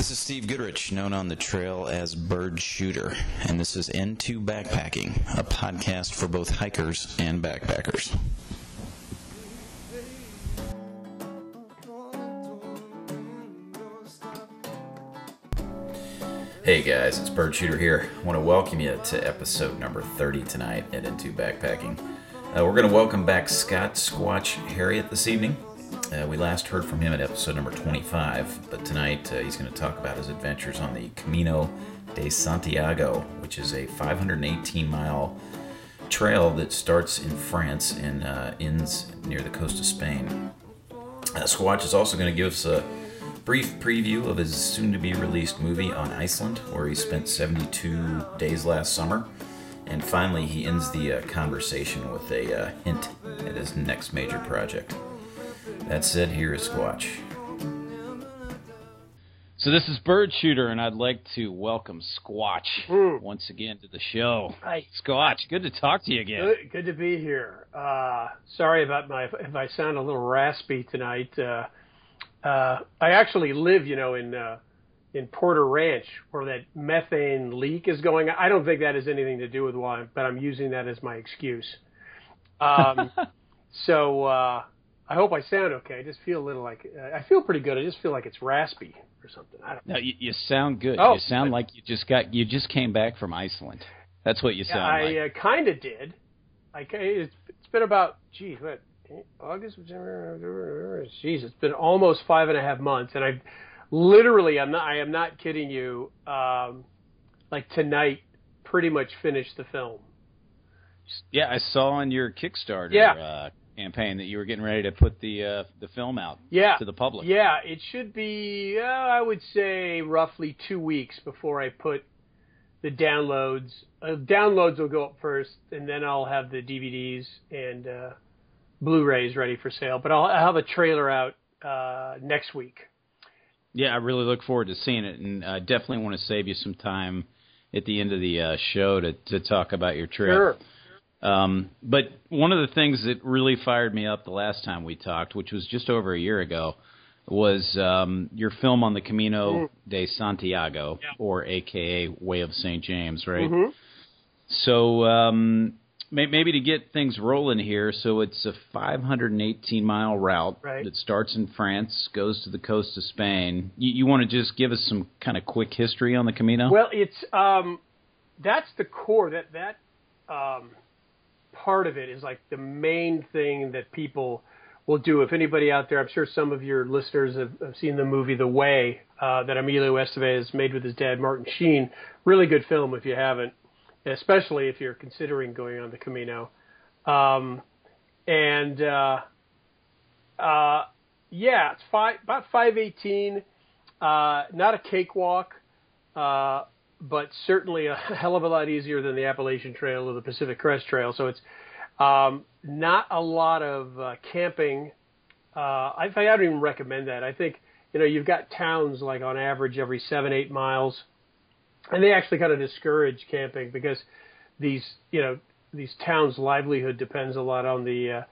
This is Steve Goodrich, known on the trail as Bird Shooter, and this is N2 Backpacking, a podcast for both hikers and backpackers. Hey guys, it's Bird Shooter here. I want to welcome you to episode number 30 tonight at N2 Backpacking. We're going to welcome back Scott Squatch Harriet this evening. We last heard from him at episode number 25, but tonight he's going to talk about his adventures on the Camino de Santiago, which is a 518-mile trail that starts in France and ends near the coast of Spain. Squatch is also going to give us a brief preview of his soon-to-be-released movie on Iceland, where he spent 72 days last summer. And finally, he ends the conversation with a hint at his next major project. That said, here is Squatch. So this is Bird Shooter, and I'd like to welcome Squatch once again to the show. Hi. Squatch, good to talk to you again. Good to be here. Sorry about if I sound a little raspy tonight. I actually live, in Porter Ranch, where that methane leak is going on. I don't think that has anything to do with why, but I'm using that as my excuse. So I hope I sound okay. I just feel a little like I feel pretty good. I just feel like it's raspy or something. I don't know. No, you sound good. Oh, you sound like you just came back from Iceland. That's what you sound like. I kind of did. It's been about August, September. Jeez, it's been almost 5.5 months, and I am not kidding you. Like tonight, pretty much finished the film. Yeah, I saw on your Kickstarter campaign that you were getting ready to put the film out to the public. Yeah, it should be, I would say, roughly 2 weeks before I put the downloads. Downloads will go up first, and then I'll have the DVDs and Blu-rays ready for sale. But I'll have a trailer out next week. Yeah, I really look forward to seeing it, and I definitely want to save you some time at the end of the show to talk about your trip. Sure. But one of the things that really fired me up the last time we talked, which was just over a year ago, was your film on the Camino de Santiago, or a.k.a. Way of St. James, right? Mm-hmm. So maybe to get things rolling here, so it's a 518-mile route that starts in France, goes to the coast of Spain. You want to just give us some kind of quick history on the Camino? Well, it's that's the core. That part of it is like the main thing that people will do. If anybody out there, I'm sure some of your listeners have seen the movie The Way that Emilio Estevez made with his dad, Martin Sheen. Really good film if you haven't, especially if you're considering going on the Camino. It's about 518, not a cakewalk, but certainly a hell of a lot easier than the Appalachian Trail or the Pacific Crest Trail. So it's not a lot of camping. I don't even recommend that. I think, you've got towns like on average every 7-8 miles, and they actually kind of discourage camping because these towns' livelihood depends a lot on the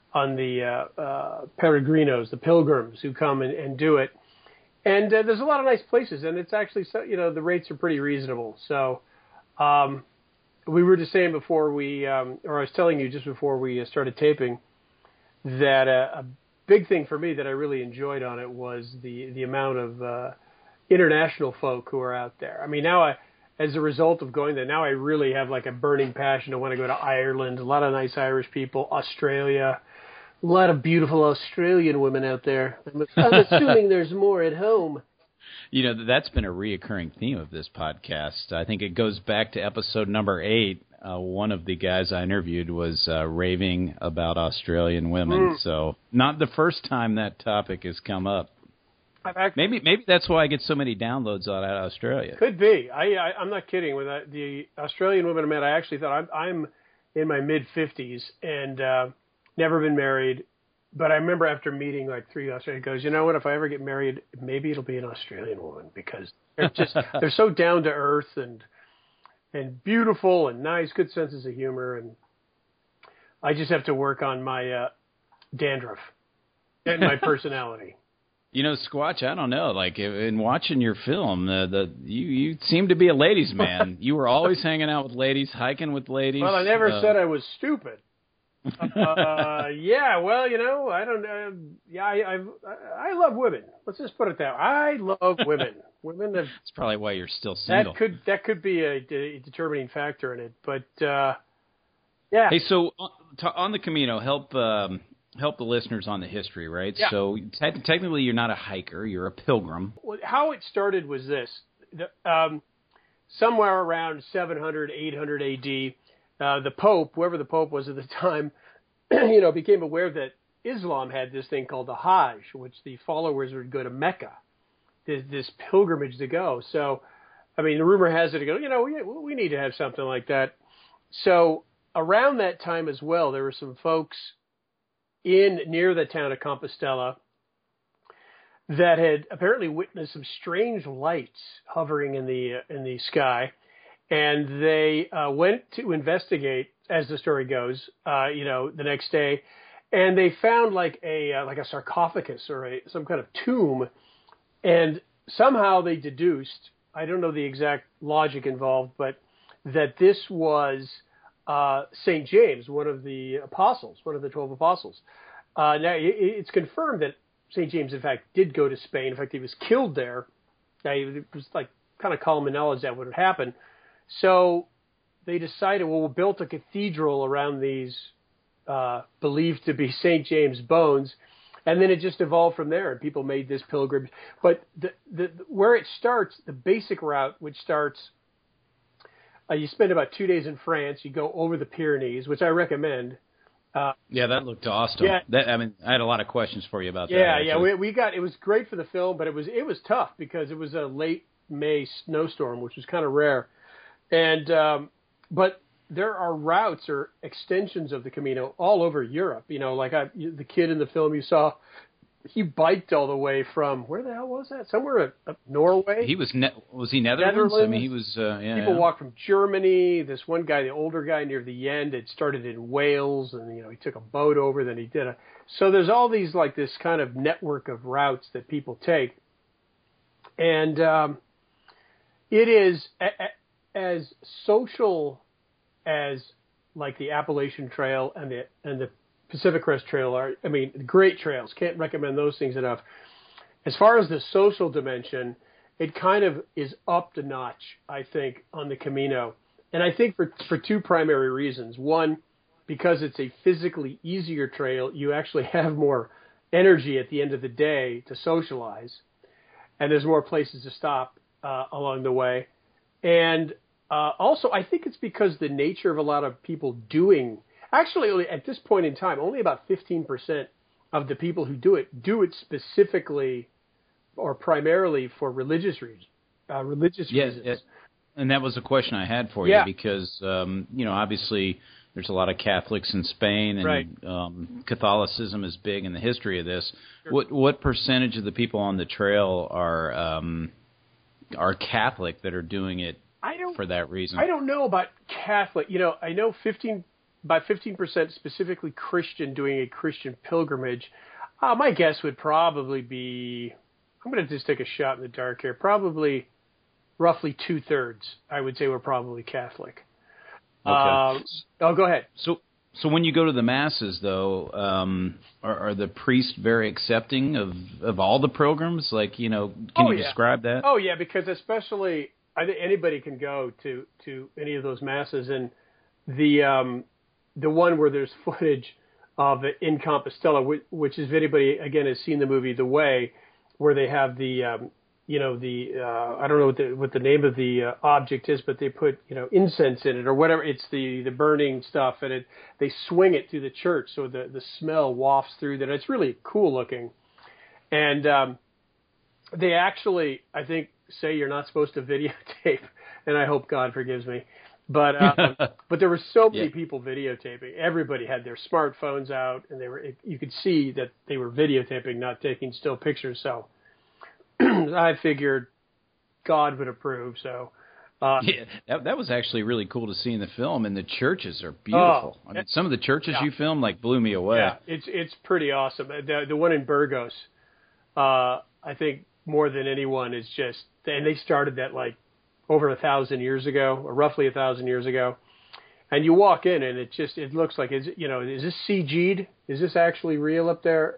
peregrinos, the pilgrims who come and do it. And there's a lot of nice places, and it's actually, the rates are pretty reasonable. So we were just saying before or I was telling you just before we started taping, that a big thing for me that I really enjoyed on it was the amount of international folk who are out there. I mean, now as a result of going there, now I really have like a burning passion to want to go to Ireland. A lot of nice Irish people, Australia. A lot of beautiful Australian women out there. I'm assuming there's more at home. That's been a reoccurring theme of this podcast. I think it goes back to episode number 8. One of the guys I interviewed was raving about Australian women. So not the first time that topic has come up. Maybe that's why I get so many downloads out of Australia. Could be. I'm not kidding. With the Australian women I met, I actually thought I'm in my mid-50s and never been married, but I remember after meeting like 3 Australians, goes, you know what, if I ever get married, maybe it'll be an Australian woman because they're so down to earth and beautiful and nice, good senses of humor, and I just have to work on my dandruff and my personality. You know, Squatch, I don't know. Like, in watching your film, you seem to be a ladies' man. You were always hanging out with ladies, hiking with ladies. Well, I never said I was stupid. Yeah, well, you know, I don't. I love women. Let's just put it that way. I love women. Women have. That's probably why you're still single. That could be a determining factor in it, but yeah. Hey, so on the Camino, help the listeners on the history, right? Yeah. So technically, you're not a hiker; you're a pilgrim. Well, how it started was this: somewhere around 700, 800 A.D., the Pope, whoever the Pope was at the time, became aware that Islam had this thing called the Hajj, which the followers would go to Mecca, this pilgrimage to go. So, I mean, the rumor has it to go, we need to have something like that. So around that time as well, there were some folks near the town of Compostela that had apparently witnessed some strange lights hovering in the sky. And they went to investigate, as the story goes, the next day, and they found like a sarcophagus or some kind of tomb, and somehow they deduced, I don't know the exact logic involved, but that this was St. James, one of the apostles, one of the 12 apostles. Now it's confirmed that St. James, in fact, did go to Spain. In fact, he was killed there. Now, it was like kind of common knowledge that would happen. So they decided, we built a cathedral around these believed to be St. James bones, and then it just evolved from there, and people made this pilgrimage. But where it starts, the basic route, which starts, you spend about 2 days in France, you go over the Pyrenees, which I recommend. Yeah, that looked awesome. Yeah. I had a lot of questions for you about that. Yeah, it was great for the film, but it was tough because it was a late May snowstorm, which was kind of rare. And but there are routes or extensions of the Camino all over Europe. Like the kid in the film you saw, he biked all the way from, where the hell was that? Somewhere up Norway. He was he Netherlands? I mean, he was. People walked from Germany. This one guy, the older guy near the end, had started in Wales, and he took a boat over. Then he did So there's all these like this kind of network of routes that people take, and it is as social as like the Appalachian Trail and the Pacific Crest Trail are. I mean, great trails. Can't recommend those things enough. As far as the social dimension, it kind of is up the notch, I think, on the Camino. And I think for two primary reasons. One, because it's a physically easier trail, you actually have more energy at the end of the day to socialize. And there's more places to stop along the way. And also, I think it's because the nature of a lot of people doing, actually, at this point in time, only about 15% of the people who do it specifically or primarily for religious reasons. Yes, and that was a question I had for you because, obviously there's a lot of Catholics in Spain, and right. Catholicism is big in the history of this. Sure. What percentage of the people on the trail are Catholic that are doing it for that reason? I don't know about Catholic. I know about 15% specifically Christian doing a Christian pilgrimage. My guess would probably be, I'm going to just take a shot in the dark here, probably roughly 2/3, I would say, were probably Catholic. Okay. Go ahead. So when you go to the masses, though, are the priests very accepting of all the pilgrims? Like, can you describe that? Oh, yeah, because especially I think anybody can go to any of those masses, and the one where there's footage of it in Compostela, which is, if anybody again has seen the movie The Way, where they have the I don't know what the name of the object is, but they put incense in it or whatever. It's the burning stuff, and they swing it through the church, so the smell wafts through that. It's really cool looking, and they actually, I think, say you're not supposed to videotape, and I hope God forgives me. But there were so many people videotaping. Everybody had their smartphones out, and you could see that they were videotaping, not taking still pictures. So I figured God would approve. So that was actually really cool to see in the film, and the churches are beautiful. I mean, some of the churches you filmed blew me away. Yeah, it's pretty awesome. The one in Burgos, I think more than anyone is just, and they started that like over 1,000 years ago, or roughly 1,000 years ago. And you walk in and it looks like, is this CG'd? Is this actually real up there?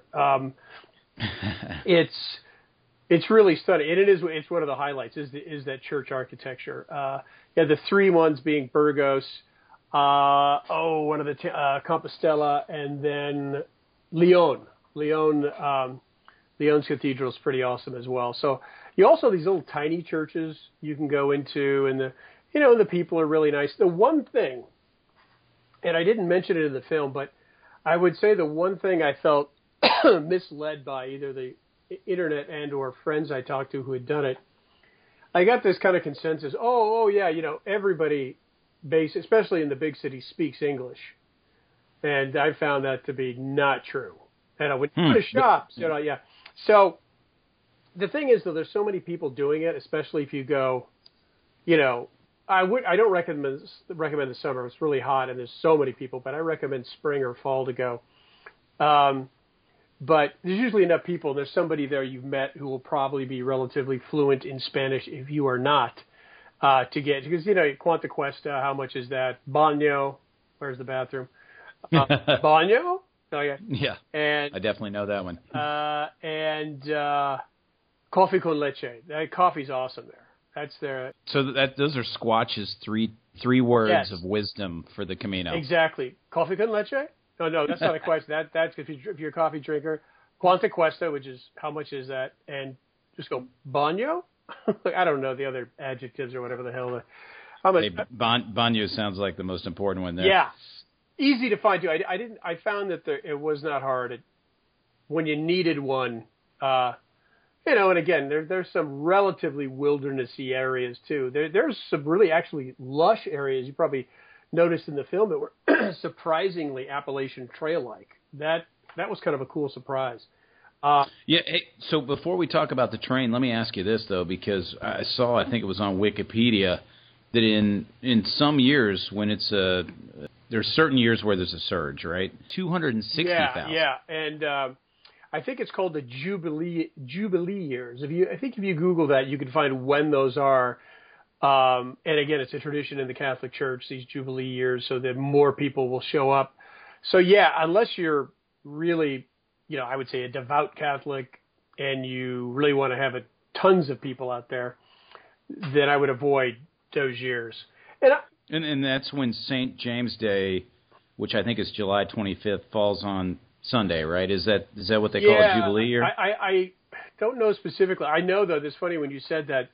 It's really stunning. And it's one of the highlights is that church architecture. The three ones being Burgos, one of the Compostela, and then Leon. Leon's cathedral is pretty awesome as well. So you also have these little tiny churches you can go into, and the people are really nice. The one thing, and I didn't mention it in the film, but I would say the one thing I felt misled by either the internet and or friends I talked to who had done it, I got this kind of consensus. Everybody, especially in the big cities, speaks English, and I found that to be not true. And when you go to shops, So the thing is, though, there's so many people doing it, especially if you go, I don't recommend the summer. It's really hot and there's so many people, but I recommend spring or fall to go. But there's usually enough people. There's somebody there you've met who will probably be relatively fluent in Spanish if you are not, to get, because, Quanta Cuesta, how much is that? Baño, where's the bathroom? Baño? Oh, yeah. Yeah. And I definitely know that one. And coffee con leche. That coffee's awesome there. That's their. So those are Squatch's three words Yes. of wisdom for the Camino. Exactly. Coffee con leche? No, that's not a question. That's if you're a coffee drinker. Quanta Cuesta, which is how much is that? And just go baño. I don't know the other adjectives or whatever the hell. Baño sounds like the most important one there. Yeah. Easy to find too. I found that it was not hard when you needed one. And again, there's some relatively wildernessy areas too. There's some really actually lush areas you probably noticed in the film that were surprisingly Appalachian Trail-like. That was kind of a cool surprise. Hey, so before we talk about the train, let me ask you this though, because I think it was on Wikipedia that in some years when it's there's certain years where there's a surge, right? 260,000. Yeah, and I think it's called the Jubilee years. If you Google that, you can find when those are. And again, it's a tradition in the Catholic Church, these Jubilee years, so that more people will show up. So yeah, unless you're really, I would say a devout Catholic and you really want to have tons of people out there, then I would avoid those years. And that's when St. James Day, which I think is July 25th, falls on Sunday, right? Is that what they call a Jubilee year? I don't know specifically. I know, though, it's funny when you said that,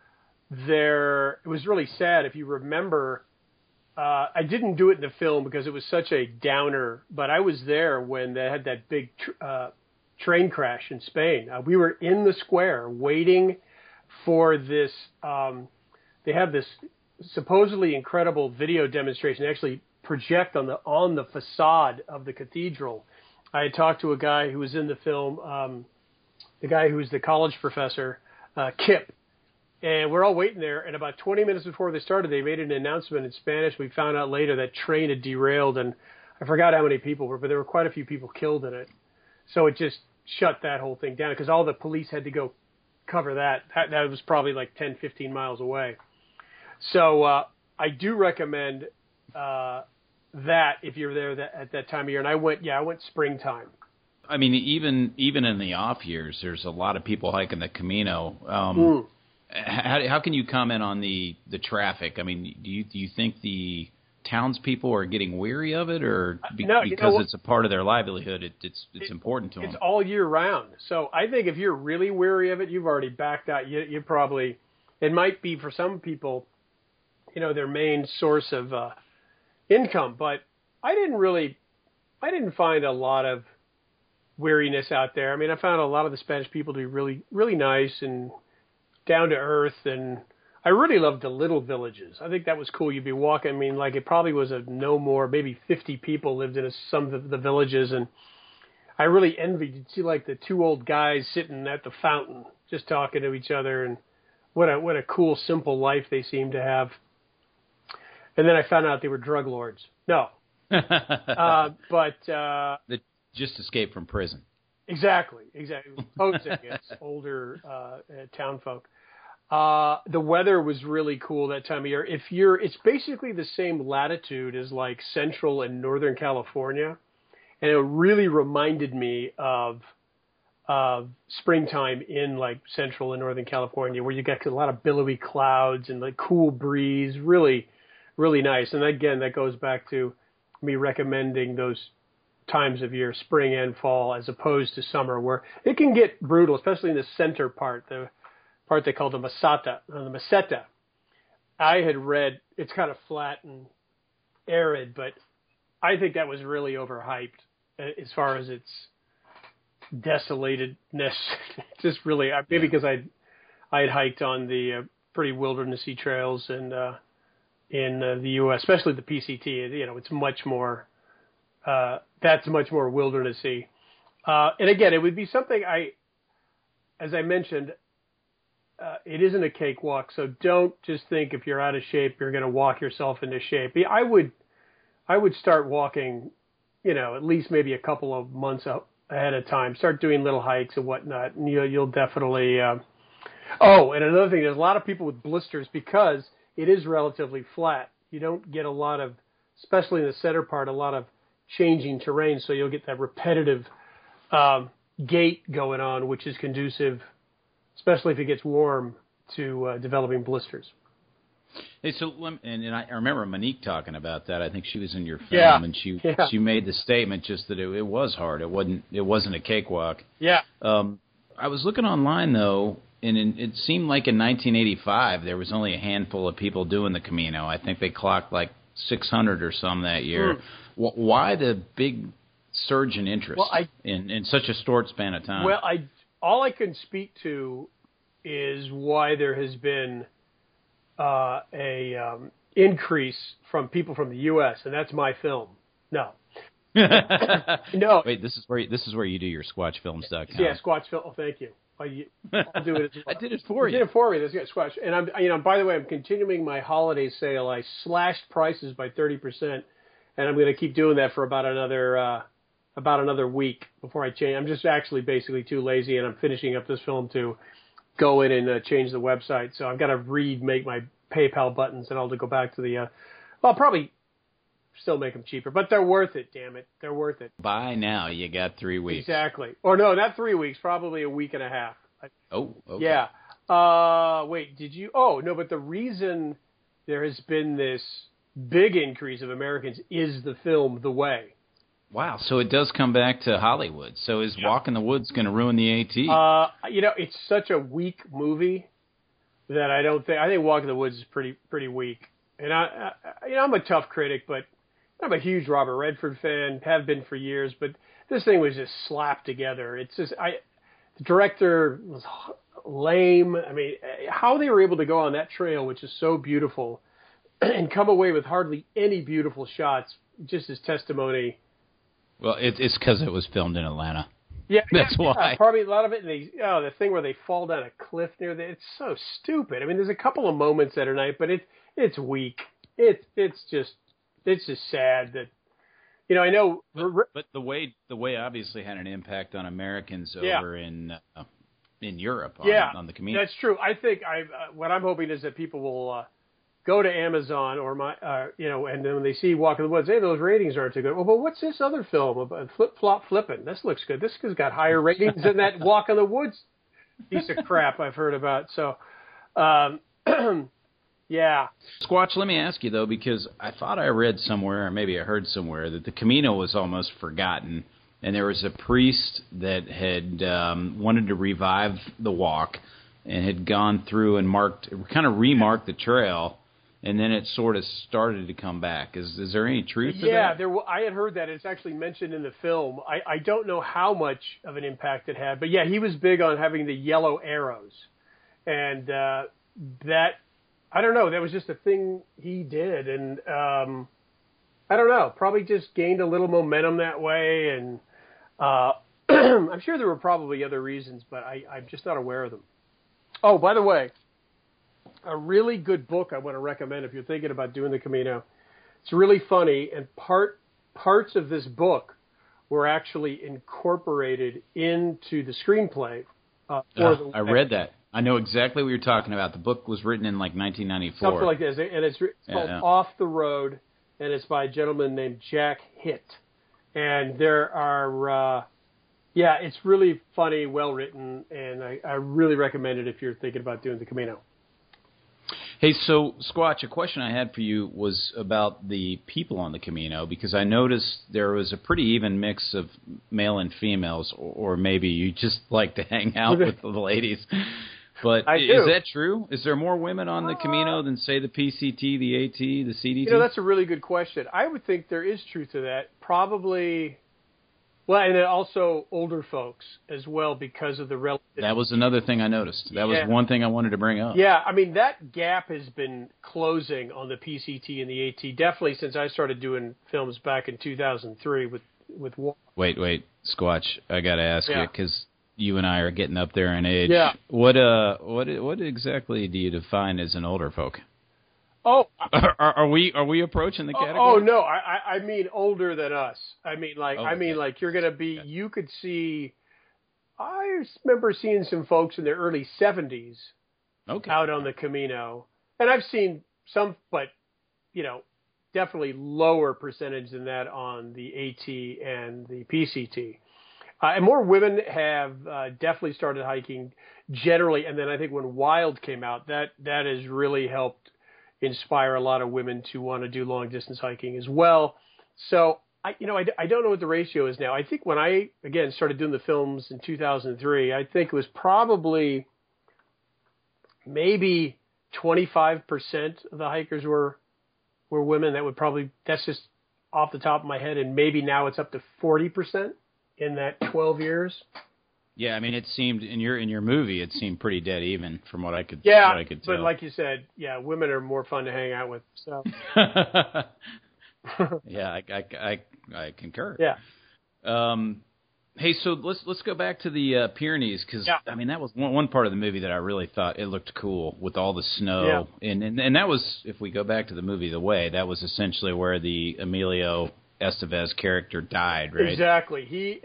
it was really sad. If you remember, I didn't do it in the film because it was such a downer, but I was there when they had that big train crash in Spain. We were in the square waiting for this. They have this supposedly incredible video demonstration. They actually project on the facade of the cathedral. I had talked to a guy who was in the film, the guy who was the college professor, Kip, and we're all waiting there. And about 20 minutes before they started, they made an announcement in Spanish. We found out later that train had derailed, and I forgot how many people were, but there were quite a few people killed in it. So it just shut that whole thing down because all the police had to go cover that. That was probably like 10, 15 miles away. So I do recommend that if you're there at that time of year. And I went springtime. I mean, even in the off years, there's a lot of people hiking the Camino. How can you comment on the traffic? I mean, do you think the townspeople are getting weary of it, or because it's a part of their livelihood, it's important to them? It's all year round. So I think if you're really weary of it, you've already backed out. You probably, it might be for some people, their main source of income. But I didn't find a lot of weariness out there. I mean, I found a lot of the Spanish people to be really, really nice and down to earth, and I really loved the little villages. I think that was cool. You'd be walking. I mean, like it probably was no more, maybe 50 people lived in some of the villages, and I really envied. You'd see like the two old guys sitting at the fountain, just talking to each other, and what a cool, simple life they seemed to have. And then I found out they were drug lords. No, but they just escaped from prison. Exactly. Posing as older town folk. The weather was really cool that time of year. It's basically the same latitude as like Central and Northern California, and it really reminded me of springtime in like Central and Northern California, where you get a lot of billowy clouds and like cool breeze. Really, really nice. And again, that goes back to me recommending those times of year, spring and fall, as opposed to summer, where it can get brutal, especially in the center part, the part they call the meseta. I had read it's kind of flat and arid, but I think that was really overhyped as far as its desolatedness. Just really, maybe because I had hiked on the pretty wildernessy trails in the U.S., especially the PCT. You know, it's much more. That's much more wildernessy. And again, it would be something as I mentioned, it isn't a cakewalk. So don't just think if you're out of shape, you're going to walk yourself into shape. I would start walking, at least maybe a couple of months ahead of time. Start doing little hikes and whatnot, and you'll definitely. Oh, and another thing, there's a lot of people with blisters because it is relatively flat. You don't get a lot of, especially in the center part, a lot of changing terrain, so you'll get that repetitive gait going on, which is conducive, especially if it gets warm, to developing blisters. Hey, so and I remember Monique talking about that. I think she was in your film, and she made the statement just that it was hard. It wasn't a cakewalk. Yeah. I was looking online though, and it seemed like in 1985 there was only a handful of people doing the Camino. I think they clocked like 600 or some that year. Why the big surge in interest in such a short span of time? Well, all I can speak to is why there has been a increase from people from the U.S., and that's my film. No. No. Wait, this is where you do your SquatchFilms.com. Yeah, SquatchFilm. Oh, thank you. I'll do it as well. I did it for you. You did it for me. That's good. Squatch. And I'm, by the way, I'm continuing my holiday sale. I slashed prices by 30%, and I'm going to keep doing that for about another week before I change. I'm just actually basically too lazy, and I'm finishing up this film to go in and change the website. So I've got to remake my PayPal buttons and all to go back to the. I'll probably still make them cheaper, but they're worth it. Damn it, they're worth it. Buy now. You got 3 weeks. Exactly. Or no, not 3 weeks. Probably a week and a half. Oh. Okay. Yeah. Wait. Did you? Oh no. But the reason there has been this big increase of Americans is the film The Way. Wow. So it does come back to Hollywood. So is Walk in the Woods going to ruin the AT? It's such a weak movie that I think Walk in the Woods is pretty weak. And I'm a tough critic, but I'm a huge Robert Redford fan, have been for years, but this thing was just slapped together. It's just, the director was lame. I mean, how they were able to go on that trail, which is so beautiful, and come away with hardly any beautiful shots, just as testimony. Well, it's because it was filmed in Atlanta. Yeah, that's why. Probably a lot of it. The thing where they fall down a cliff near there, it's so stupid. I mean, there's a couple of moments that are nice, but it's weak. It's just sad that, I know. But the way obviously had an impact on Americans over in Europe on the Camino. That's true. I think what I'm hoping is that people will go to Amazon or and then when they see Walk in the Woods, hey, those ratings aren't too good. Well, but what's this other film about Flip Flop Flippin'? This looks good. This has got higher ratings than that Walk in the Woods piece of crap I've heard about. So, yeah. Squatch, let me ask you, though, because I thought I read somewhere, or maybe I heard somewhere, that the Camino was almost forgotten, and there was a priest that had wanted to revive the walk and had gone through and remarked the trail, and then it sort of started to come back. Is there any truth to that? Yeah, I had heard that. It's actually mentioned in the film. I don't know how much of an impact it had, but yeah, he was big on having the yellow arrows, and that, I don't know, that was just a thing he did, and I don't know, probably just gained a little momentum that way, and I'm sure there were probably other reasons, but I'm just not aware of them. Oh, by the way, a really good book I want to recommend if you're thinking about doing the Camino. It's really funny, and parts of this book were actually incorporated into the screenplay. I read that. I know exactly what you're talking about. The book was written in like 1994. Something like this, and it's called Off the Road, and it's by a gentleman named Jack Hitt. And there are, it's really funny, well written, and I really recommend it if you're thinking about doing the Camino. Hey, so, Squatch, a question I had for you was about the people on the Camino, because I noticed there was a pretty even mix of male and females, or maybe you just like to hang out with the ladies. But is that true? Is there more women on the Camino than, say, the PCT, the AT, the CDT? You know, that's a really good question. I would think there is truth to that. Probably... Well, and then also older folks as well because of the relative. That was another thing I noticed. That was one thing I wanted to bring up. Yeah, I mean, that gap has been closing on the PCT and the AT, definitely since I started doing films back in 2003 with Wait, Squatch, I got to ask you, because you and I are getting up there in age. Yeah. What exactly do you define as an older folk? Oh, are we approaching the category? Oh no, I mean older than us. I mean like you're gonna be. You could see. I remember seeing some folks in their early 70s out on the Camino, and I've seen some, but definitely lower percentage than that on the AT and the PCT. And more women have definitely started hiking generally, and then I think when Wild came out, that has really helped inspire a lot of women to want to do long distance hiking as well. So I don't know what the ratio is now. I think when I again started doing the films in 2003, I think it was probably maybe 25% of the hikers were women. That's just off the top of my head, and maybe now it's up to 40% in that 12 years. Yeah, I mean, it seemed in your movie, it seemed pretty dead even from what I could. Yeah, what I could tell. But like you said, women are more fun to hang out with. So. Yeah, I concur. Yeah. Hey, so let's go back to the Pyrenees, because I mean that was one part of the movie that I really thought it looked cool with all the snow, and that was, if we go back to the movie The Way, that was essentially where the Emilio Estevez character died, right? Exactly.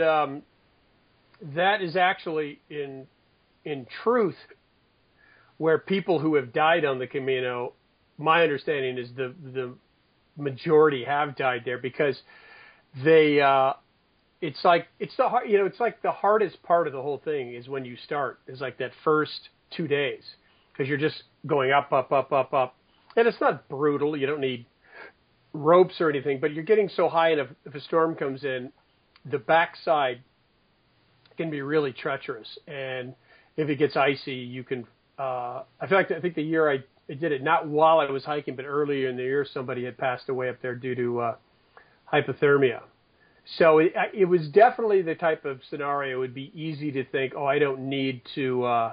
That is actually in truth where people who have died on the Camino, my understanding is the majority have died there, because they it's like the hardest part of the whole thing is when you start, is like that first 2 days, because you're just going up, and it's not brutal. You don't need ropes or anything, but you're getting so high, and if a storm comes in, the backside can be really treacherous, and if it gets icy, you can. I think the year I did it, not while I was hiking, but earlier in the year, somebody had passed away up there due to hypothermia. So it was definitely the type of scenario. It would be easy to think, I don't need to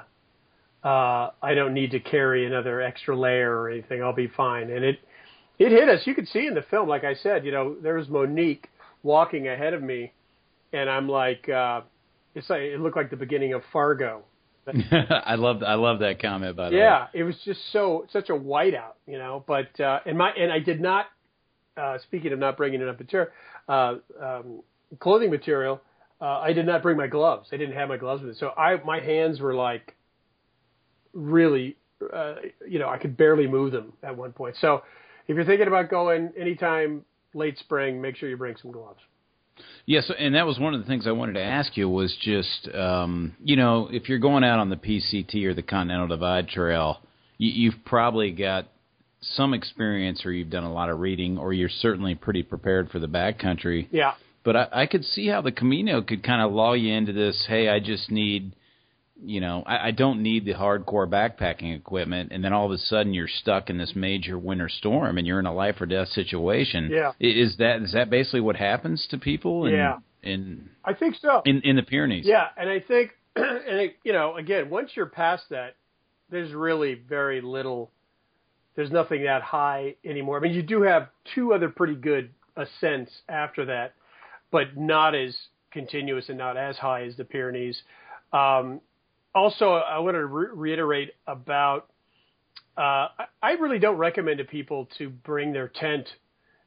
carry another extra layer or anything. I'll be fine. And it hit us. You could see in the film, like I said, there was Monique walking ahead of me, and I'm like. It looked like the beginning of Fargo. I love that comment, by the way. Yeah, it was just such a whiteout, But and I did not. Speaking of not bringing enough clothing material, I did not bring my gloves. I didn't have my gloves with me, so my hands were like really, I could barely move them at one point. So if you're thinking about going anytime late spring, make sure you bring some gloves. Yes, and that was one of the things I wanted to ask you was just, if you're going out on the PCT or the Continental Divide Trail, you've probably got some experience, or you've done a lot of reading, or you're certainly pretty prepared for the backcountry. Yeah. But I could see how the Camino could kind of lull you into this, hey, I just need, I don't need the hardcore backpacking equipment, and then all of a sudden you're stuck in this major winter storm and you're in a life or death situation. Yeah. Is that basically what happens to people I think so. In the Pyrenees? Yeah, and I think again, once you're past that, there's really very little, there's nothing that high anymore. I mean, you do have two other pretty good ascents after that, but not as continuous and not as high as the Pyrenees. Also, I want to reiterate about, I really don't recommend to people to bring their tent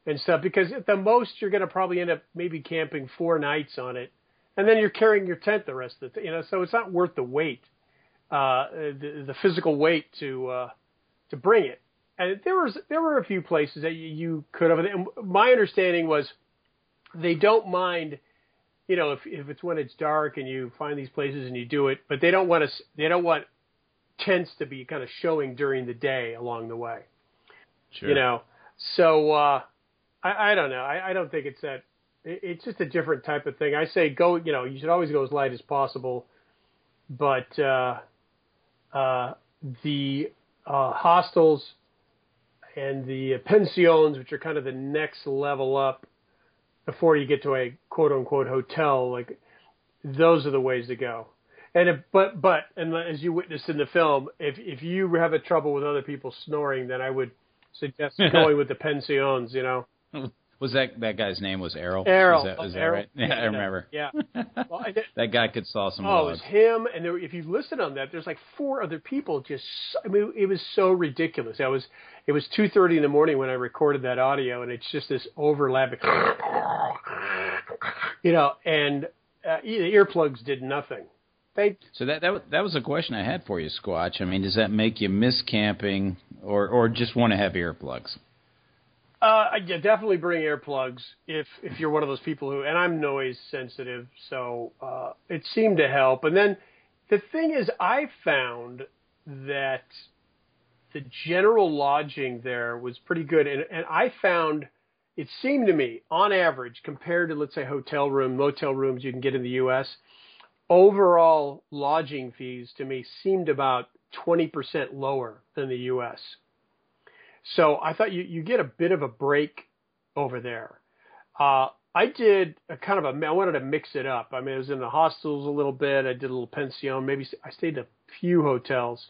and stuff, because at the most you're going to probably end up maybe camping 4 nights on it, and then you're carrying your tent the rest of the so it's not worth the weight, the physical weight to bring it. And there were a few places that you could have. And my understanding was they don't mind, if it's when it's dark and you find these places and you do it, but they don't want tents to be kind of showing during the day along the way. Sure. So I don't know. I don't think it's that. It's just a different type of thing. I say go. You should always go as light as possible, but the hostels and the pensions, which are kind of the next level up before you get to a quote unquote hotel, like those are the ways to go. And and as you witnessed in the film, if you have a trouble with other people snoring, then I would suggest going with the pensions. Was that guy's name was Errol? Errol. Is that Errol. right? Yeah, I remember. Yeah. Well, that guy could saw some it logs. was him, and if you listen on that, there's like 4 other people. It was so ridiculous. It was 2:30 in the morning when I recorded that audio, and it's just this overlapping, and the earplugs did nothing. So that was a question I had for you, Squatch. I mean, does that make you miss camping, or just want to have earplugs? Yeah, definitely bring earplugs if you're one of those people who, and I'm noise sensitive, so it seemed to help. And then the thing is, I found that the general lodging there was pretty good, and I found it seemed to me, on average, compared to, let's say, motel rooms you can get in the U.S., overall lodging fees to me seemed about 20% lower than the U.S. So I thought you get a bit of a break over there. I did I wanted to mix it up. I mean, I was in the hostels a little bit. I did a little pension. Maybe I stayed in a few hotels.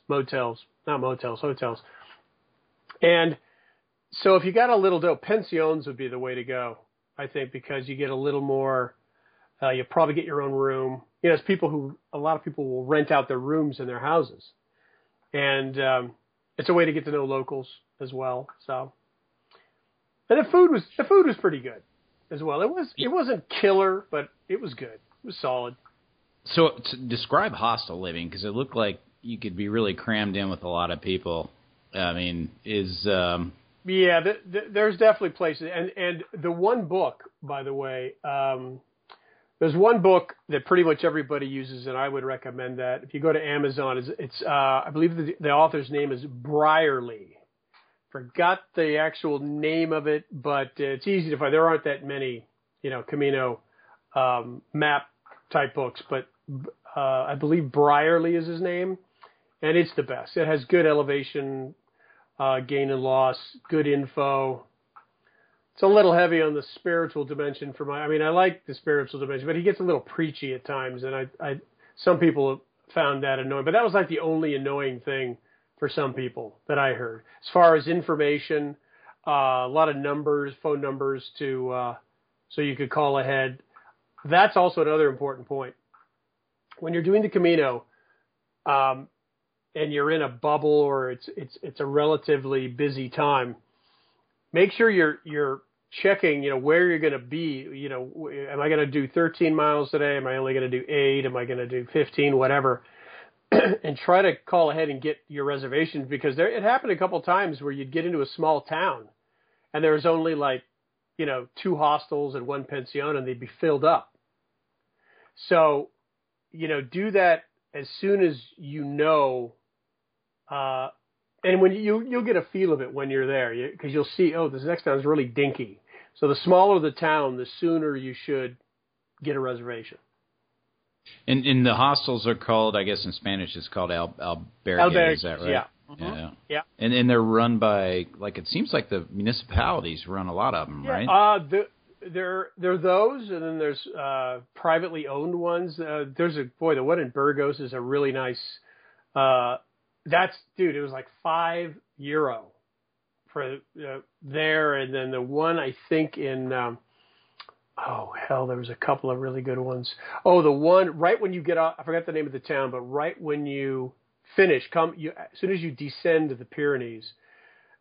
And so if you got a little dough, pensions would be the way to go, I think, because you get a little more, you probably get your own room. It's a lot of people will rent out their rooms in their houses. And it's a way to get to know locals as well. So, and the food was pretty good as well. It wasn't killer, but it was good. It was solid. So to describe hostel living, because it looked like you could be really crammed in with a lot of people. I mean, yeah, there's definitely places, and the one book, by the way, there's one book that pretty much everybody uses, and I would recommend that. If you go to Amazon, it's I believe the author's name is Brierley. Forgot the actual name of it, but it's easy to find. There aren't that many, Camino map type books, but I believe Brierley is his name, and it's the best. It has good elevation, gain and loss, good info. It's a little heavy on the spiritual dimension I like the spiritual dimension, but he gets a little preachy at times, and some people found that annoying, but that was like the only annoying thing for some people that I heard. As far as information, a lot of phone numbers so you could call ahead. That's also another important point. When you're doing the Camino, and you're in a bubble or it's a relatively busy time, make sure you're checking, where you're going to be. Am I going to do 13 miles today? Am I only going to do 8? Am I going to do 15? Whatever. And try to call ahead and get your reservations, because it happened a couple of times where you'd get into a small town and there was only 2 hostels and 1 pension, and they'd be filled up. So, do that as soon as and when you'll get a feel of it when you're there, because you'll see, this next town is really dinky. So the smaller the town, the sooner you should get a reservation. And the hostels are called, I guess in Spanish it's called albergue, is that right? Yeah. Mm-hmm. Yeah. And they're run by, it seems like the municipalities run a lot of them, right? There are those, and then there's privately owned ones. The one in Burgos is a really nice, it was like €5 for there, and then the one I think in there was a couple of really good ones. The one right when you get off, I forgot the name of the town, but right when you finish, as soon as you descend to the Pyrenees,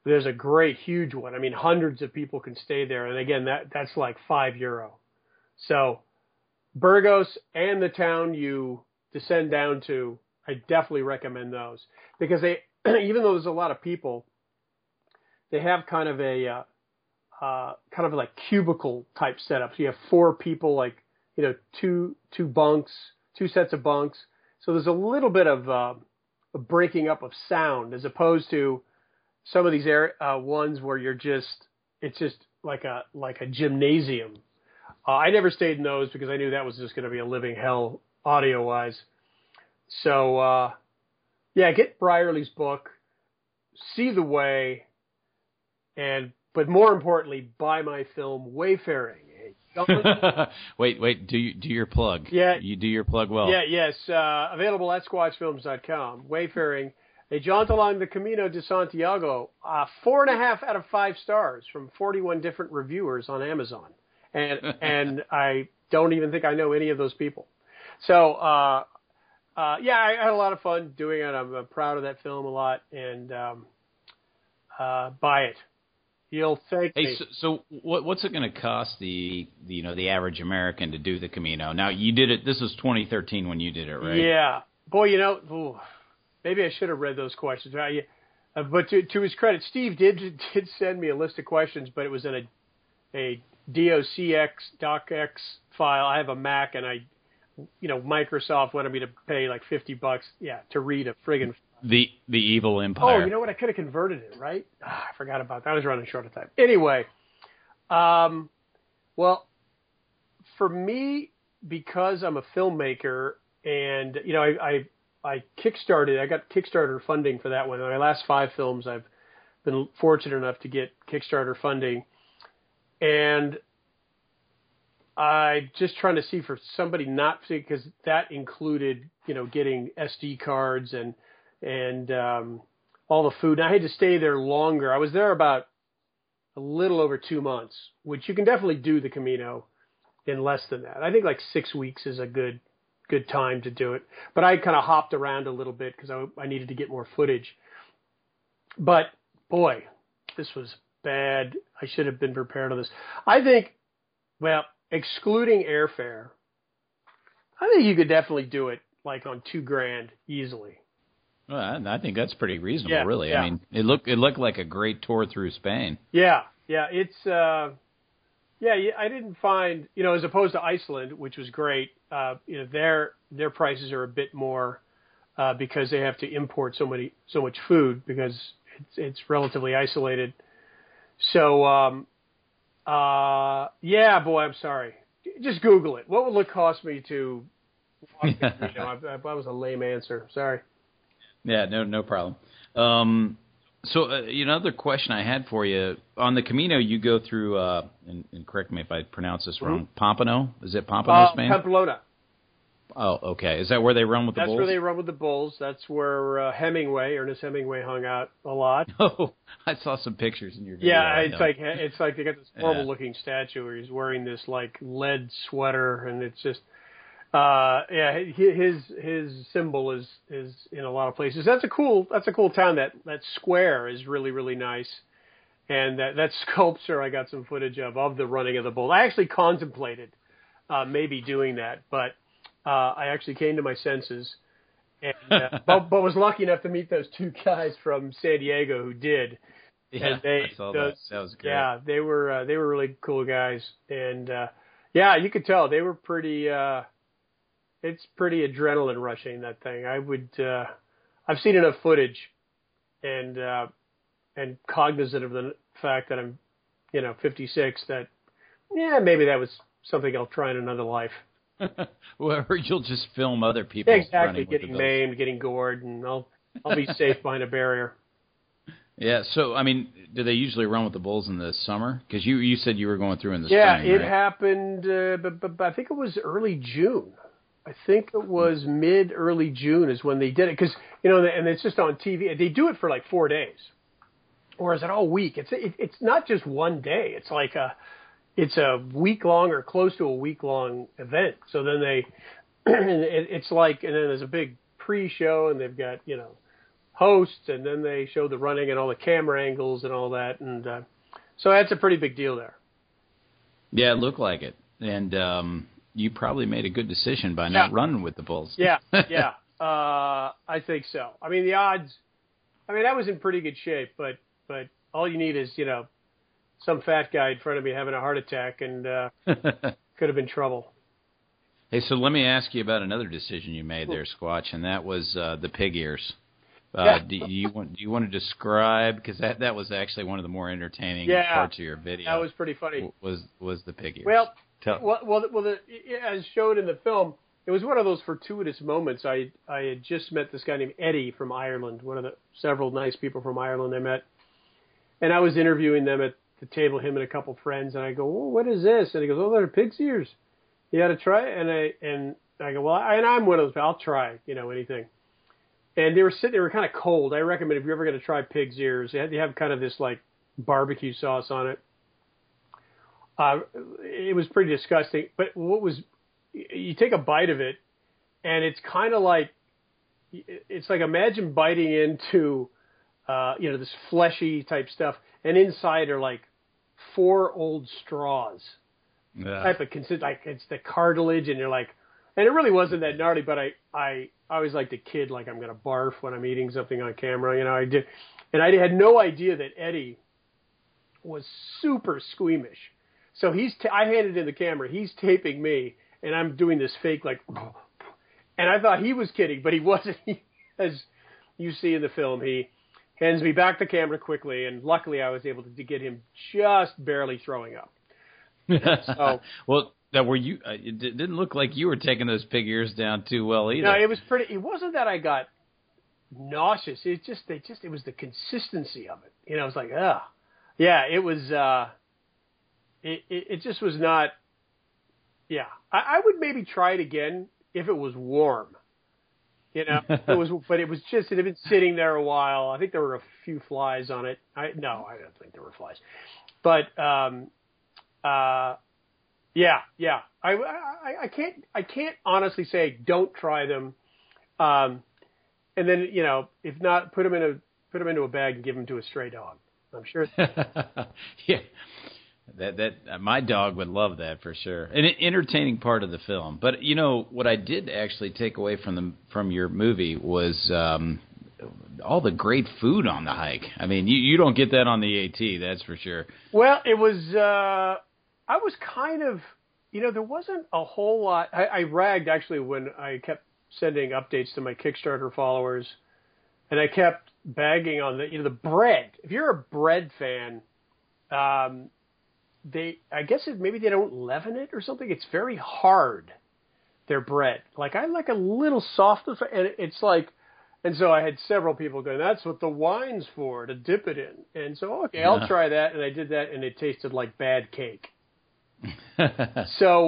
There's a great, huge one. I mean, hundreds of people can stay there. And again, that's like €5. So Burgos and the town you descend down to, I definitely recommend those because they, even though there's a lot of people, they have kind of a, kind of like cubicle type setup. So you have 4 people, like, two bunks, 2 sets of bunks. So there's a little bit of a breaking up of sound as opposed to some of these ones where it's just like a gymnasium. I never stayed in those because I knew that was just going to be a living hell audio wise. So, get Brierley's book, see The Way, but more importantly, buy my film Wayfaring. Wait, do your plug. Yeah. You do your plug well. Yeah, yes. Available at squatchfilms.com. Wayfaring, a jaunt along the Camino de Santiago. 4.5 out of 5 stars from 41 different reviewers on Amazon. And I don't even think I know any of those people. So, I had a lot of fun doing it. I'm proud of that film a lot. And buy it. You'll thank me. So what's it going to cost the average American to do the Camino? Now, you did it. This was 2013 when you did it, right? Yeah. Boy, maybe I should have read those questions. But to his credit, Steve did send me a list of questions, but it was in a docx file. I have a Mac, and Microsoft wanted me to pay like $50, to read a friggin' the Evil Empire. Oh, you know what? I could have converted it, right? I forgot about that. I was running short of time. Anyway, well, for me, because I'm a filmmaker, and I kickstarted. I got Kickstarter funding for that one. In my last 5 films, I've been fortunate enough to get Kickstarter funding, and I'm just trying to see for somebody not to, because that included, getting SD cards and all the food. And I had to stay there longer. I was there about a little over 2 months, which you can definitely do the Camino in less than that. I think like 6 weeks is a good time to do it. But I kind of hopped around a little bit because I needed to get more footage. But boy, this was bad. I should have been prepared on this. I think, excluding airfare, I think you could definitely do it like on $2,000 easily. Well, I think that's pretty reasonable, Yeah, really. yeah. I mean, it looked like a great tour through Spain. Yeah, it's I didn't find, as opposed to Iceland, which was great. Their prices are a bit more because they have to import so much food because it's relatively isolated. So boy, I'm sorry. Just Google it. What will it cost me to walk the Camino? That was a lame answer. Sorry. Yeah, no problem. So another question I had for you, on the Camino, you go through, and correct me if I pronounce this wrong, Pompano? Is it Pompano, Spain? Pamplona. Oh, okay. Is that where they run with the bulls? That's where they run with the bulls. That's where Ernest Hemingway hung out a lot. Oh, I saw some pictures in your video. Yeah, it's like they got this horrible looking statue where he's wearing this like lead sweater, and it's just his symbol is in a lot of places. That's a cool town. That square is really, really nice. And that sculpture I got some footage of the running of the bulls. I actually contemplated maybe doing that, but I actually came to my senses and but was lucky enough to meet those 2 guys from San Diego who did. Yeah, I saw that. That was great. Yeah, they were really cool guys, and you could tell they were pretty. It's pretty adrenaline rushing, that thing. I've seen enough footage, and cognizant of the fact that I'm, 56. That maybe that was something I'll try in another life. Well, or you'll just film other people. Exactly, getting maimed, getting gored, and I'll be safe behind a barrier. Yeah, so, I mean, do they usually run with the bulls in the summer? Because you said you were going through in the spring, spring, it happened, but I think it was early June. I think it was early June is when they did it. Because, and it's just on TV. They do it for like 4 days. Or is it all week? It's not just one day. It's like it's a week-long or close to a week-long event. So then it's like, and then there's a big pre-show, and they've got, hosts, and then they showed the running and all the camera angles and all that, and so that's a pretty big deal there. Yeah, it looked like it, and you probably made a good decision by not running with the bulls. Yeah, I think so. I mean, the odds. I mean, I was in pretty good shape, but all you need is some fat guy in front of me having a heart attack, and could have been trouble. Hey, so let me ask you about another decision you made there, Squatch, and that was the pig ears. Do you want to describe, because that was actually one of the more entertaining parts of your video. That was pretty funny. Was the pig ears? Well, as shown in the film, it was one of those fortuitous moments. I had just met this guy named Eddie from Ireland, one of the several nice people from Ireland I met, and I was interviewing them at the table, him and a couple friends, and I go, "Oh, what is this?" And he goes, "Oh, they're pig's ears. You got to try it." And I go, "Well, I'm one of those. I'll try, anything." And they were kind of cold. I recommend if you're ever going to try pig's ears, they have kind of this like barbecue sauce on it. It was pretty disgusting. But you take a bite of it, and it's kind of like, it's like imagine biting into, this fleshy type stuff, and inside are like 4 old straws. Type of like it's the cartilage, and you're like, and it really wasn't that gnarly, but I always like the kid, like I'm gonna barf when I'm eating something on camera, I did, and I had no idea that Eddie was super squeamish. So I handed in the camera, he's taping me, and I'm doing this fake like, and I thought he was kidding, but he wasn't. As you see in the film, he hands me back the camera quickly, and luckily I was able to get him just barely throwing up. So, well, were you? It didn't look like you were taking those pig ears down too well either. No, it was pretty. It wasn't that I got nauseous. It was the consistency of it. It was like, ugh. Yeah, it was. It just was not. Yeah, I would maybe try it again if it was warm. It was, but it had been sitting there a while. I think there were a few flies on it. I don't think there were flies, but. Yeah. I can't honestly say don't try them. And then, if not, put them into a bag and give them to a stray dog. I'm sure. Yeah. That my dog would love that for sure. An entertaining part of the film. But what I did actually take away from your movie was all the great food on the hike. I mean, you don't get that on the AT, that's for sure. Well, it was. I was kind of, there wasn't a whole lot. I ragged actually when I kept sending updates to my Kickstarter followers, and I kept bagging on the bread. If you're a bread fan, I guess maybe they don't leaven it or something. It's very hard, their bread. Like I like a little softer, and it's like, and so I had several people going, "That's what the wine's for, to dip it in." And so, okay, I'll try that, and I did that, and it tasted like bad cake. So,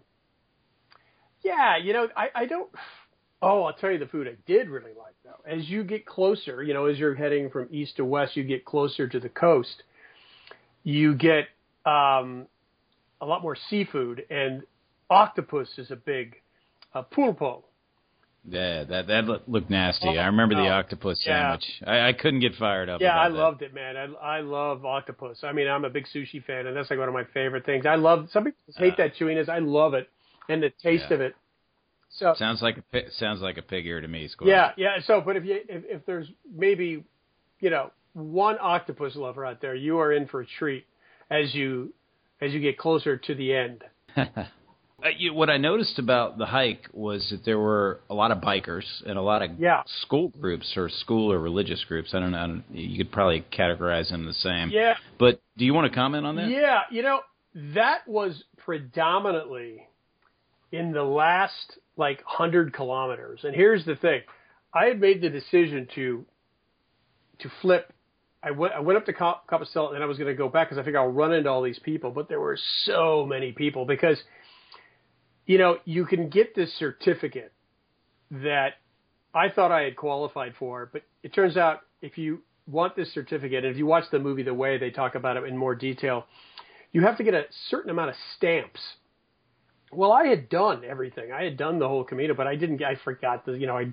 I don't. Oh, I'll tell you the food I did really like though. As you get closer, as you're heading from east to west, you get closer to the coast. You get a lot more seafood, and octopus is a big pulpo. Yeah, that looked nasty. I remember the octopus sandwich. I couldn't get fired up. Yeah, I loved it, man. I love octopus. I mean, I'm a big sushi fan, and that's like one of my favorite things. Some people hate that chewiness. I love it, and the taste of it. So sounds like a pig ear to me, Squad. Yeah. So, but if there's maybe one octopus lover out there, you are in for a treat as you get closer to the end. What I noticed about the hike was that there were a lot of bikers and a lot of school groups or school or religious groups. I don't know. You could probably categorize them the same. Yeah. But do you want to comment on that? Yeah. That was predominantly in the last 100 kilometers. And here's the thing. I had made the decision to flip. I went up to Compostela, and then I was going to go back because I figured I'll run into all these people. But there were so many people because – you can get this certificate that I thought I had qualified for, but it turns out if you want this certificate, and if you watch the movie The Way, they talk about it in more detail, you have to get a certain amount of stamps. Well, I had done everything. I had done the whole Camino, but I forgot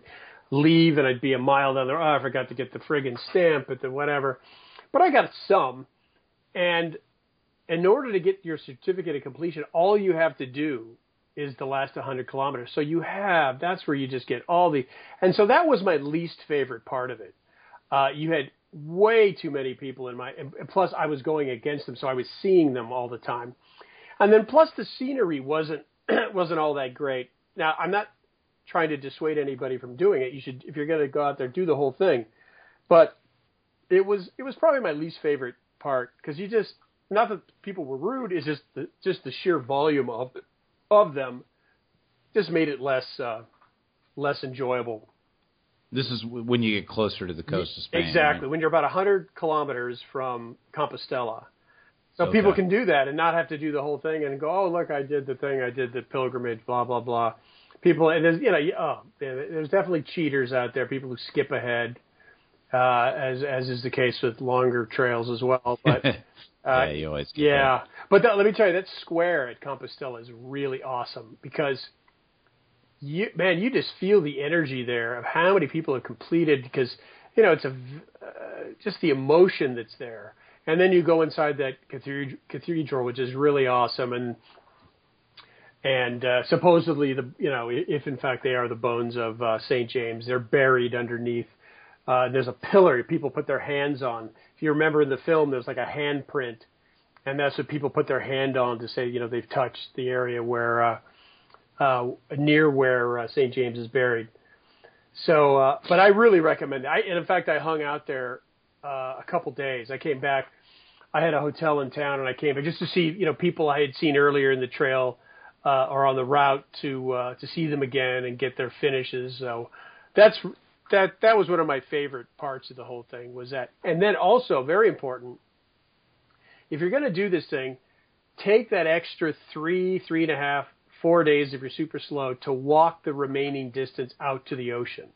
leave and I'd be a mile down there. Oh, I forgot to get the friggin' stamp at the whatever. But I got some. And in order to get your certificate of completion, all you have to do is the last 100 kilometers. So that's where you just get and so that was my least favorite part of it. You had way too many people and plus I was going against them, so I was seeing them all the time. And then plus the scenery wasn't all that great. Now, I'm not trying to dissuade anybody from doing it. You should, if you're going to go out there, do the whole thing. But it was probably my least favorite part, because not that people were rude, it's just the sheer volume of them just made it less enjoyable. This is when you get closer to the coast of Spain. Exactly, right? when you're about 100 kilometers from Compostela. So people can do that and not have to do the whole thing and go, oh, look, I did the thing, I did the pilgrimage, blah, blah, blah. People, and there's definitely cheaters out there, people who skip ahead, as is the case with longer trails as well. But yeah, you always get that. But let me tell you, that square at Compostela is really awesome, because you just feel the energy there of how many people have completed, because it's just the emotion that's there. And then you go inside that cathedral, which is really awesome, and supposedly if in fact they are the bones of St. James, they're buried underneath. There's a pillar people put their hands on. If you remember in the film, there's like a handprint, and that's what people put their hand on to say they've touched the area where near where St. James is buried. So, but I really recommend it. And in fact, I hung out there a couple days. I came back. I had a hotel in town, and I came back just to see people I had seen earlier in the trail or on the route to see them again and get their finishes. So that was one of my favorite parts of the whole thing, was that. And then also, very important, if you're going to do this thing, take that extra 3.5, 4 days if you're super slow to walk the remaining distance out to the ocean.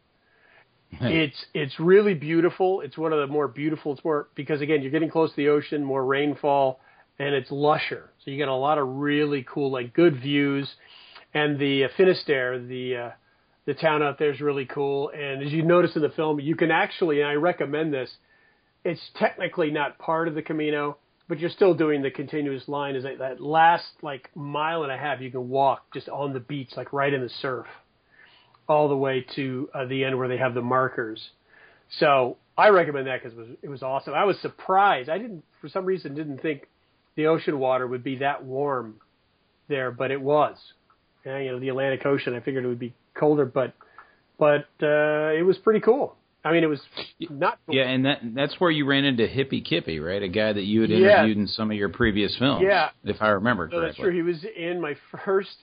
It's really beautiful. It's one of the more beautiful. It's more, because again, you're getting close to the ocean, more rainfall, and it's lusher. So you get a lot of really cool, good views. And the Finisterre, the town out there, is really cool. And as you notice in the film, you can actually, and I recommend this, it's technically not part of the Camino, but you're still doing the continuous line. Is that last mile and a half you can walk just on the beach, right in the surf, all the way to the end where they have the markers. So I recommend that because it was awesome. I was surprised. I for some reason didn't think the ocean water would be that warm there, but it was. And, the Atlantic Ocean, I figured it would be colder, but it was pretty cool. I mean, it was not cool. Yeah, and that's where you ran into Hippie Kippy, right? A guy that you had interviewed in some of your previous films, if I remember correctly. That's true. He was in my first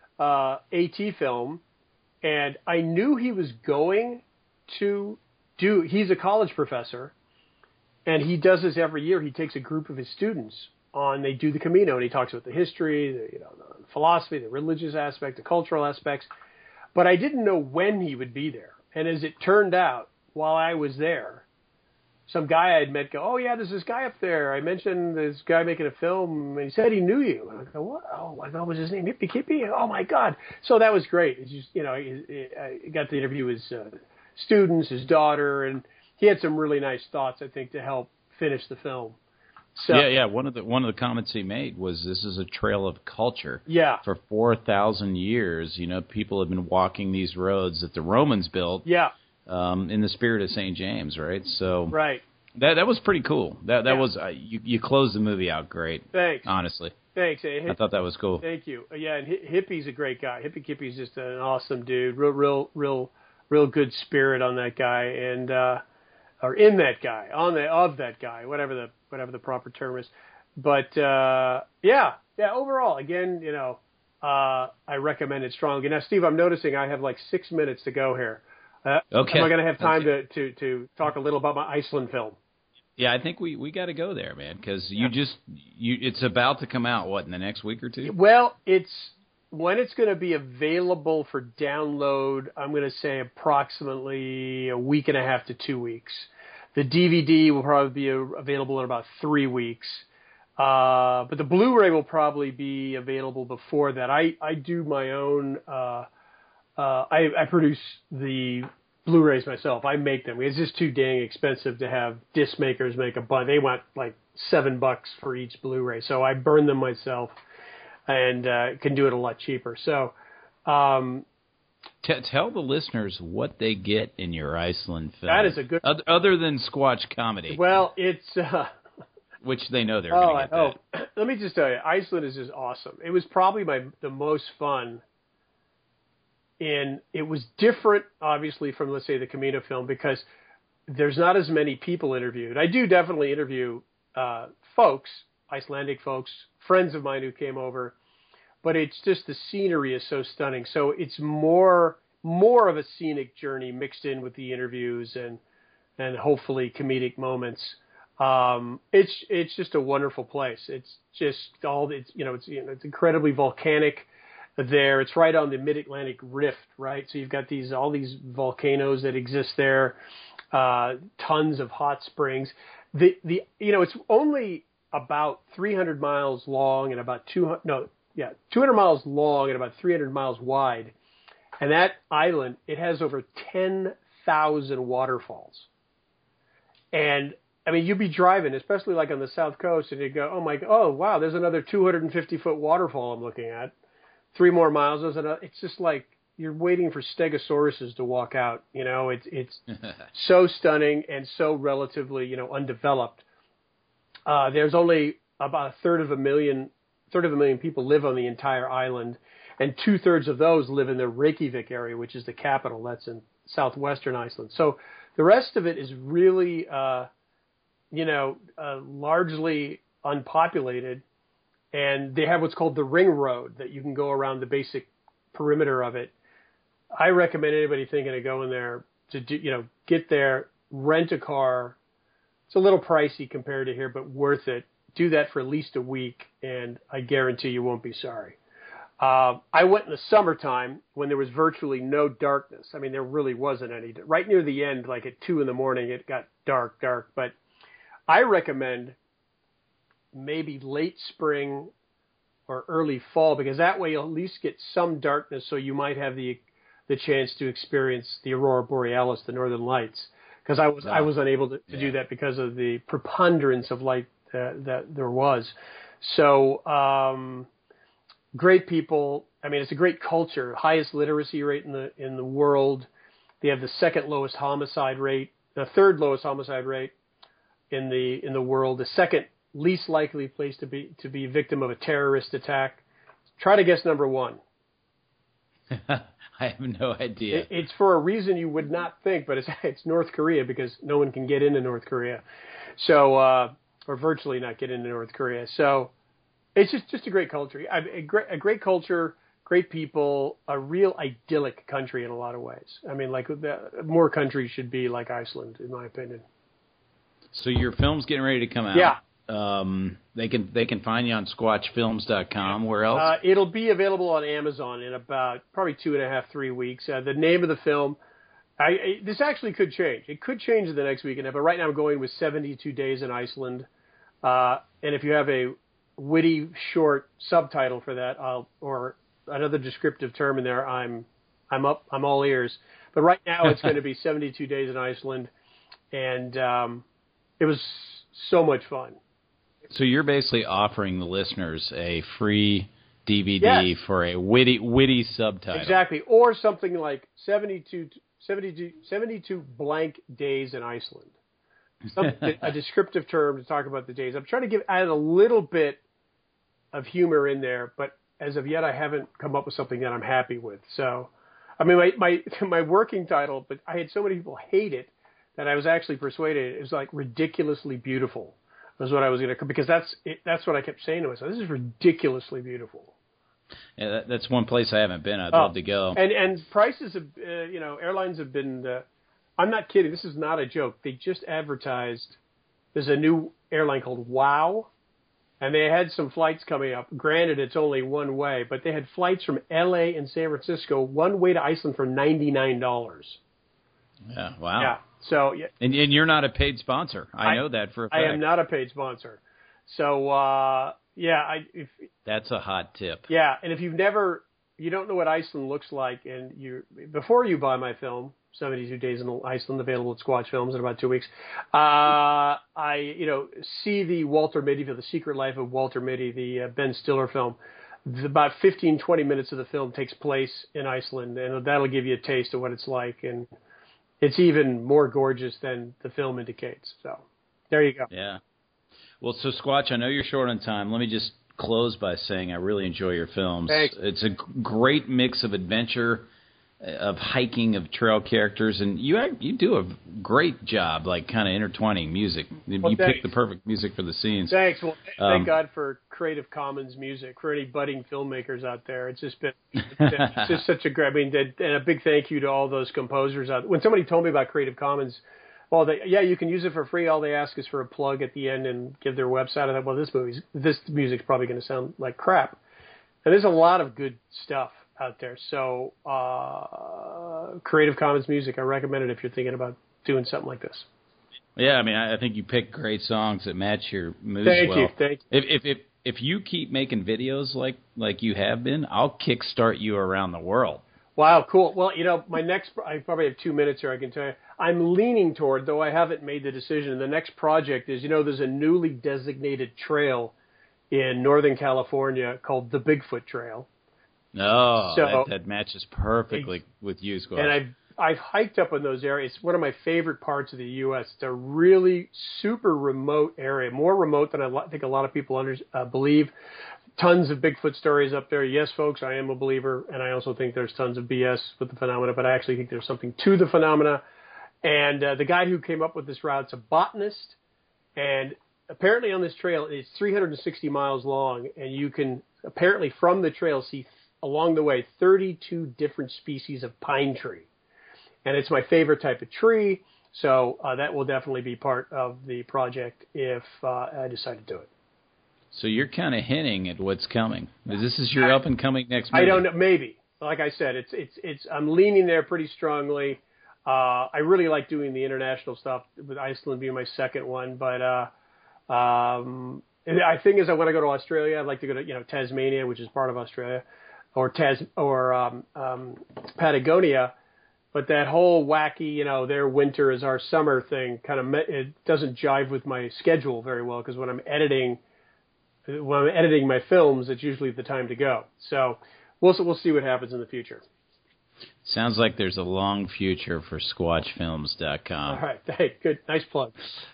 AT film, and I knew he was going to he's a college professor, and he does this every year. He takes a group of his students they do the Camino, and he talks about the history, the philosophy, the religious aspect, the cultural aspects. But I didn't know when he would be there. And as it turned out, while I was there, some guy I had met go, oh, yeah, there's this guy up there. I mentioned this guy making a film, and he said he knew you. And I go, what? Oh, what was his name? Hippie Kippy? Oh, my God. So that was great. It's just, I got to interview his students, his daughter, and he had some really nice thoughts, I think, to help finish the film. So, yeah. One of the comments he made was, this is a trail of culture. Yeah. For 4,000 years, people have been walking these roads that the Romans built. Yeah. In the spirit of St. James, right? So right. That was pretty cool. That was you closed the movie out great. Thanks. Honestly. Thanks. I thought that was cool. Thank you. Yeah, and Hippie's a great guy. Hippie Kippy's just an awesome dude. Real good spirit on that guy, and or in that guy, of that guy, whatever the proper term is. But overall, again, I recommend it strongly. Now, Steve, I'm noticing I have 6 minutes to go here. Okay. Am I going to have time to talk a little about my Iceland film? Yeah, I think we got to go there, man, because it's about to come out, in the next week or two? Well, when it's going to be available for download, I'm going to say approximately a week and a half to 2 weeks. The DVD will probably be available in about 3 weeks. But the Blu-ray will probably be available before that. I do my own, I produce the Blu-rays myself. I make them. It's just too dang expensive to have disc makers make a bunch. They want like $7 for each Blu-ray, so I burn them myself, and can do it a lot cheaper. So, tell the listeners what they get in your Iceland film. That is a good. Other than Squatch comedy. Well, it's. Which they know they're going to get that. Let me just tell you, Iceland is just awesome. It was probably the most fun. And it was different, obviously, from, let's say, the Camino film, because there's not as many people interviewed. I do definitely interview folks, Icelandic folks, friends of mine who came over, but it's just the scenery is so stunning. So it's more of a scenic journey mixed in with the interviews and hopefully comedic moments. It's just a wonderful place. It's just it's incredibly volcanic. There, it's right on the Mid-Atlantic Rift, right? So you've got all these volcanoes that exist there, tons of hot springs. It's only about 300 miles long and about 200 miles long and about 300 miles wide. And that island, it has over 10,000 waterfalls. And I mean, you'd be driving, especially like on the South Coast, and you'd go, oh wow, there's another 250-foot waterfall I'm looking at. 3 more miles. It's just like you're waiting for stegosauruses to walk out. It's so stunning and so relatively, undeveloped. There's only about a third of a million people live on the entire island, and 2/3 of those live in the Reykjavik area, which is the capital. That's in southwestern Iceland. So the rest of it is really, largely unpopulated. And they have what's called the ring road that you can go around the basic perimeter of it. I recommend anybody thinking of going there to get there, rent a car. It's a little pricey compared to here, but worth it. Do that for at least a week, and I guarantee you won't be sorry. I went in the summertime when there was virtually no darkness. I mean, there really wasn't any. Right near the end, like at 2 a.m, it got dark. But I recommend maybe late spring or early fall, because that way you'll at least get some darkness, so you might have the chance to experience the Aurora Borealis, the Northern Lights, because I was unable to do that because of the preponderance of light that there was. So great people. I mean, it's a great culture. Highest literacy rate in the world. They have the second lowest homicide rate, the third lowest homicide rate in the world, the second least likely place to be a victim of a terrorist attack. Try to guess number 1. I have no idea. It's for a reason you would not think, but it's North Korea, because no one can get into North Korea. So, or virtually not get into North Korea. So it's just a great culture. A great culture, great people, a real idyllic country in a lot of ways. I mean, like more countries should be like Iceland, in my opinion. So your film's getting ready to come out. Yeah. They can find you on squatchfilms.com. Where else? It'll be available on Amazon in about probably 2.5-3 weeks. The name of the film, this actually could change. It could change in the next week, but right now I'm going with 72 Days in Iceland. And if you have a witty short subtitle for that, or another descriptive term in there, I'm all ears. But right now it's going to be 72 Days in Iceland, and it was so much fun. So you're basically offering the listeners a free DVD for a witty subtitle. Exactly. Or something like 72 blank days in Iceland. A descriptive term to talk about the days. I'm trying to add a little bit of humor in there, but as of yet I haven't come up with something that I'm happy with. So, I mean, my working title, but I had so many people hate it that I was actually persuaded it was like Ridiculously Beautiful. Was what I was going to, because that's what I kept saying to myself. This is ridiculously beautiful. Yeah, that's one place I haven't been. I'd love to go. And prices have, airlines have been. I'm not kidding. This is not a joke. They just advertised. There's a new airline called WOW, and they had some flights coming up. Granted, it's only one way, but they had flights from L.A. and San Francisco one way to Iceland for $99. Yeah. Wow. Yeah. So yeah, and you're not a paid sponsor. I know that for a fact. I am not a paid sponsor. So that's a hot tip. Yeah, and if you don't know what Iceland looks like, and before you buy my film, 72 Days in Iceland, available at Squatch Films in about 2 weeks. See the Walter Mitty, The Secret Life of Walter Mitty, the Ben Stiller film. About 15, 20 minutes of the film takes place in Iceland, and that'll give you a taste of what it's like. And it's even more gorgeous than the film indicates. So there you go. Yeah. Well, so Squatch, I know you're short on time. Let me just close by saying I really enjoy your films. Thanks. It's a great mix of adventure, of hiking, of trail characters, and you do a great job, like kind of intertwining music. Well, you pick the perfect music for the scenes. Thanks. Well, thank God for Creative Commons music for any budding filmmakers out there. It's just been it's just such a great. I mean, and a big thank you to all those composers out. When somebody told me about Creative Commons, you can use it for free. All they ask is for a plug at the end and give their website. I thought, well, this music's probably going to sound like crap. And there's a lot of good stuff out there. So Creative Commons music, I recommend it if you're thinking about doing something like this. Yeah, I mean, I think you pick great songs that match your moods well. Thank you. If you keep making videos like you have been, I'll kickstart you around the world. Wow, cool. Well, I probably have 2 minutes here. I can tell you, I'm leaning toward, though I haven't made the decision. The next project is, there's a newly designated trail in Northern California called the Bigfoot Trail. Oh, so, that matches perfectly with you, Squatch. And I've hiked up in those areas. It's one of my favorite parts of the U.S. It's a really super remote area, more remote than I think a lot of people believe. Tons of Bigfoot stories up there. Yes, folks, I am a believer, and I also think there's tons of BS with the phenomena, but I actually think there's something to the phenomena. And the guy who came up with this route's a botanist, and apparently on this trail, it's 360 miles long, and you can apparently from the trail see along the way 32 different species of pine tree. And it's my favorite type of tree, so that will definitely be part of the project if I decide to do it. So you're kind of hinting at what's coming. This is your up and coming next movie. I don't know, maybe. Like I said, it's I'm leaning there pretty strongly. I really like doing the international stuff, with Iceland being my second one. But I think is I want to go to Australia. I'd like to go to Tasmania, which is part of Australia, or Patagonia. But that whole wacky, their winter is our summer thing it doesn't jive with my schedule very well, because when I'm editing my films, it's usually the time to go. So we'll see what happens in the future. Sounds like there's a long future for SquatchFilms.com. All right. Hey, good. Nice plug.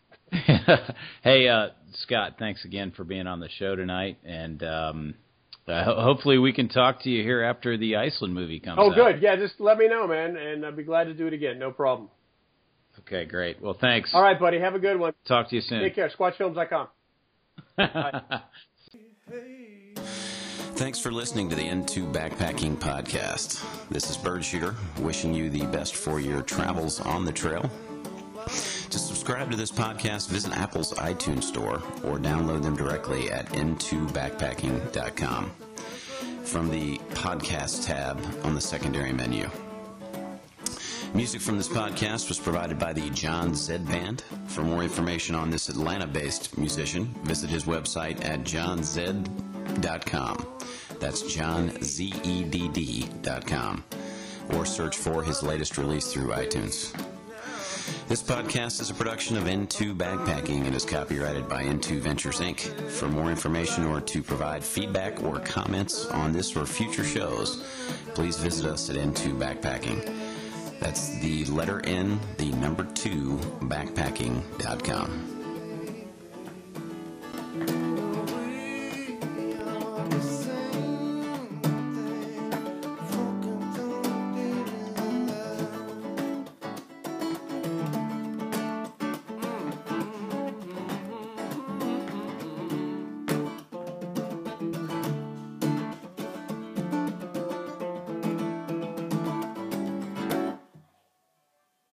Hey, Scott, thanks again for being on the show tonight. And hopefully we can talk to you here after the Iceland movie comes out. Oh, good. Yeah, just let me know, man, and I'd be glad to do it again. No problem. Okay, great. Well, thanks. All right, buddy. Have a good one. Talk to you soon. Take care. SquatchFilms.com. Thanks for listening to the N2 Backpacking Podcast. This is Bird Shooter, wishing you the best for your travels on the trail. To subscribe to this podcast, visit Apple's iTunes store or download them directly at n2backpacking.com from the podcast tab on the secondary menu. Music from this podcast was provided by the John Zed Band. For more information on this Atlanta-based musician, visit his website at johnzedd.com. That's johnzedd.com. Or search for his latest release through iTunes. This podcast is a production of N2 Backpacking and is copyrighted by N2 Ventures, Inc. For more information or to provide feedback or comments on this or future shows, please visit us at N2 Backpacking. That's the letter N, the number 2, backpacking.com.